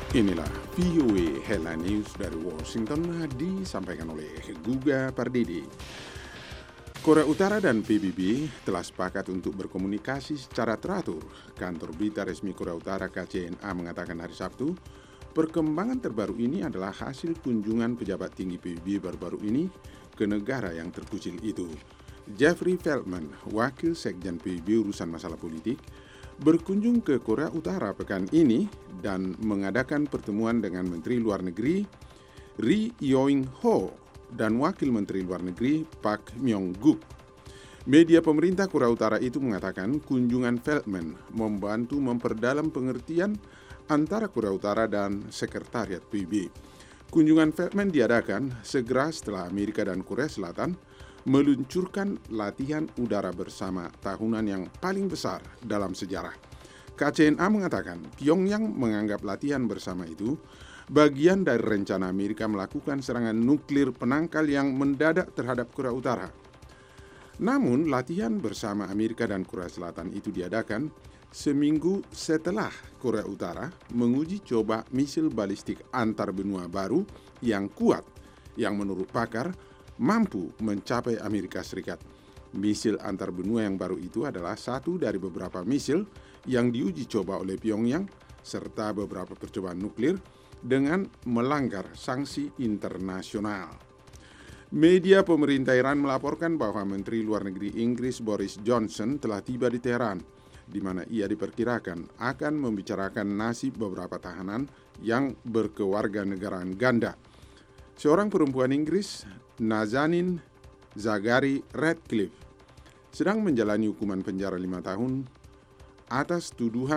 Inilah VOA Headline News dari Washington disampaikan oleh Guga Pardidi. Korea Utara dan PBB telah sepakat untuk berkomunikasi secara teratur. Kantor berita resmi Korea Utara KCNA mengatakan hari Sabtu, perkembangan terbaru ini adalah hasil kunjungan pejabat tinggi PBB baru-baru ini ke negara yang terkucil itu. Jeffrey Feltman, wakil sekjen PBB urusan masalah politik, berkunjung ke Korea Utara pekan ini dan mengadakan pertemuan dengan Menteri Luar Negeri Ri Yong-ho dan Wakil Menteri Luar Negeri Pak Myong-guk. Media pemerintah Korea Utara itu mengatakan kunjungan Feltman membantu memperdalam pengertian antara Korea Utara dan Sekretariat PBB. Kunjungan Feltman diadakan segera setelah Amerika dan Korea Selatan meluncurkan latihan udara bersama tahunan yang paling besar dalam sejarah. KCNA mengatakan Pyongyang menganggap latihan bersama itu bagian dari rencana Amerika melakukan serangan nuklir penangkal yang mendadak terhadap Korea Utara. Namun, latihan bersama Amerika dan Korea Selatan itu diadakan seminggu setelah Korea Utara menguji coba misil balistik antar benua baru yang kuat, yang menurut pakar mampu mencapai Amerika Serikat. Misil antar benua yang baru itu adalah satu dari beberapa misil yang diuji coba oleh Pyongyang serta beberapa percobaan nuklir dengan melanggar sanksi internasional. Media pemerintah Iran melaporkan bahwa Menteri Luar Negeri Inggris Boris Johnson telah tiba di Teheran, di mana ia diperkirakan akan membicarakan nasib beberapa tahanan yang berkewarganegaraan ganda. Seorang perempuan Inggris, Nazanin Zaghari Ratcliffe, sedang menjalani hukuman penjara 5 tahun atas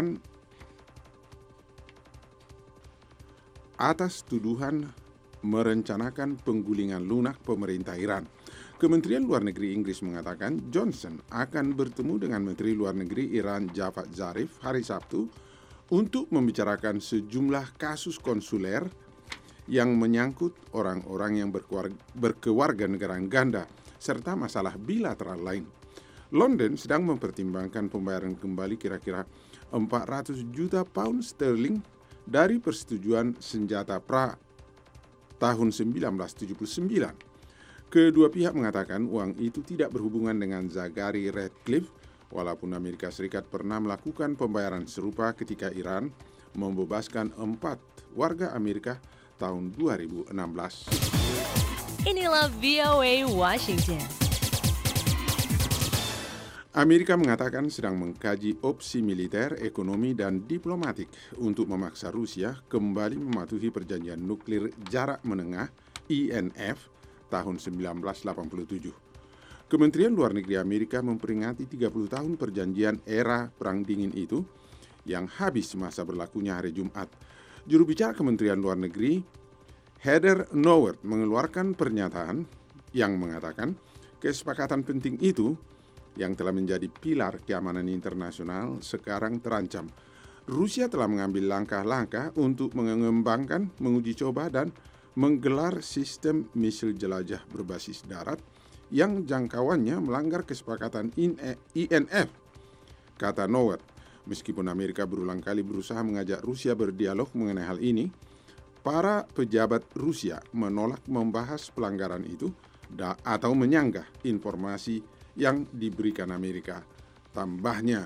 tuduhan merencanakan penggulingan lunak pemerintah Iran. Kementerian Luar Negeri Inggris mengatakan Johnson akan bertemu dengan Menteri Luar Negeri Iran Javad Zarif hari Sabtu untuk membicarakan sejumlah kasus konsuler yang menyangkut orang-orang yang berkewarganegaraan ganda serta masalah bilateral lain. London sedang mempertimbangkan pembayaran kembali kira-kira 400 juta pound sterling dari persetujuan senjata pra tahun 1979. Kedua pihak mengatakan uang itu tidak berhubungan dengan Zaghari Ratcliffe, walaupun Amerika Serikat pernah melakukan pembayaran serupa ketika Iran membebaskan 4 warga Amerika tahun 2016. Inilah VOA Washington. Amerika mengatakan sedang mengkaji opsi militer, ekonomi, dan diplomatik untuk memaksa Rusia kembali mematuhi perjanjian nuklir jarak menengah INF tahun 1987. Kementerian Luar Negeri Amerika memperingati 30 tahun perjanjian era Perang Dingin itu yang habis masa berlakunya hari Jumat. Juru bicara Kementerian Luar Negeri Heather Nauert mengeluarkan pernyataan yang mengatakan kesepakatan penting itu yang telah menjadi pilar keamanan internasional sekarang terancam. Rusia telah mengambil langkah-langkah untuk mengembangkan, menguji coba, dan menggelar sistem misil jelajah berbasis darat yang jangkauannya melanggar kesepakatan INF, kata Nauert. Meskipun Amerika berulang kali berusaha mengajak Rusia berdialog mengenai hal ini, para pejabat Rusia menolak membahas pelanggaran itu atau menyanggah informasi yang diberikan Amerika. Tambahnya,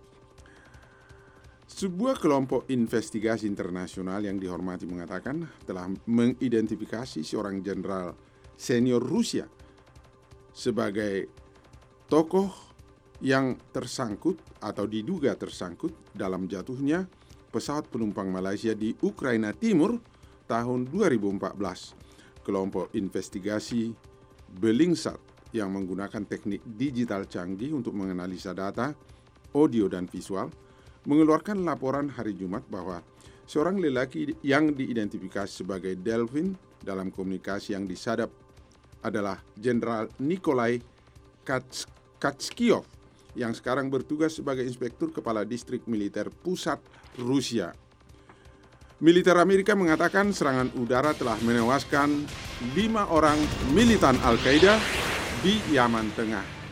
sebuah kelompok investigasi internasional yang dihormati mengatakan telah mengidentifikasi seorang jenderal senior Rusia sebagai tokoh yang tersangkut atau diduga tersangkut dalam jatuhnya pesawat penumpang Malaysia di Ukraina Timur tahun 2014. Kelompok investigasi Belingsat yang menggunakan teknik digital canggih untuk menganalisa data, audio, dan visual, mengeluarkan laporan hari Jumat bahwa seorang lelaki yang diidentifikasi sebagai Delvin dalam komunikasi yang disadap adalah Jenderal Nikolai Katskiov yang sekarang bertugas sebagai Inspektur Kepala Distrik Militer Pusat Rusia. Militer Amerika mengatakan serangan udara telah menewaskan 5 orang militan Al-Qaeda di Yaman Tengah.